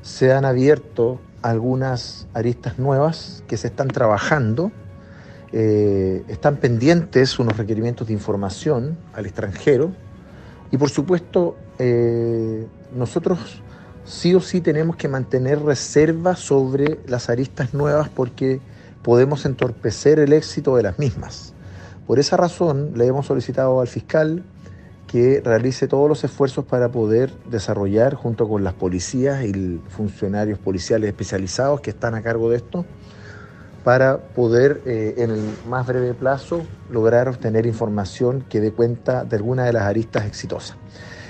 se han abierto algunas aristas nuevas que se están trabajando. Están pendientes unos requerimientos de información al extranjero y por supuesto nosotros sí o sí tenemos que mantener reserva sobre las aristas nuevas porque podemos entorpecer el éxito de las mismas. Por esa razón le hemos solicitado al fiscal que realice todos los esfuerzos para poder desarrollar, junto con las policías y funcionarios policiales especializados que están a cargo de esto, para poder en el más breve plazo lograr obtener información que dé cuenta de alguna de las aristas exitosas.